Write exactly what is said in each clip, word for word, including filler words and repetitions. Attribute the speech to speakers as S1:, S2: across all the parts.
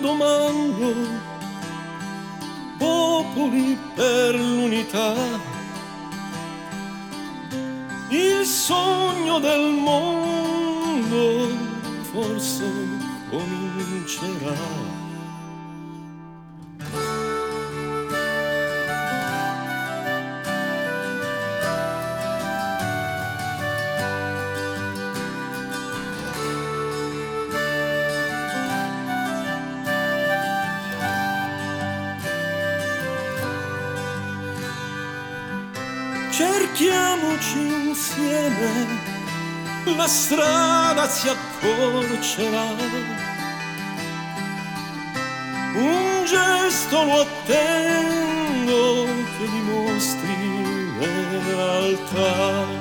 S1: domando, popoli per l'unità, il sogno del mondo forse comincerà. Cerchiamoci insieme, la strada si accorcerà. Un gesto lo attendo che dimostri lealtà.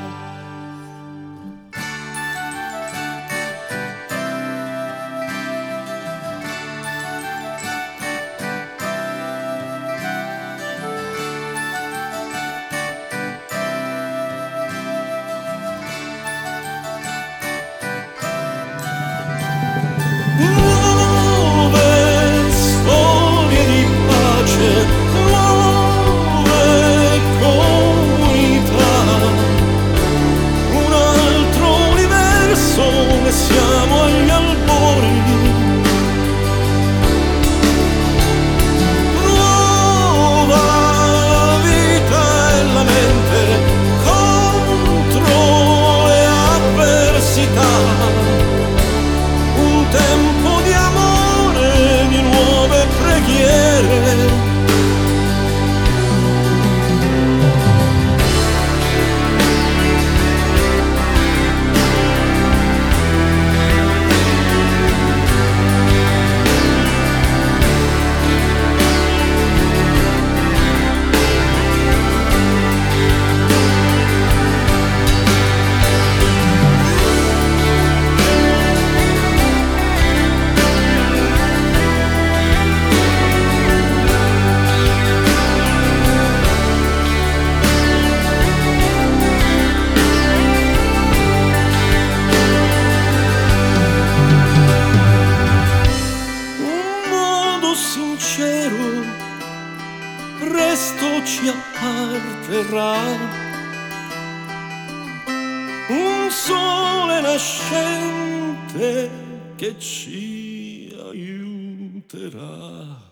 S1: Siamo agli albori, nuova vita e la mente contro le avversità, un tempo di amore, di nuove preghiere. Sincero, presto ci apparterrà, un sole nascente che ci aiuterà.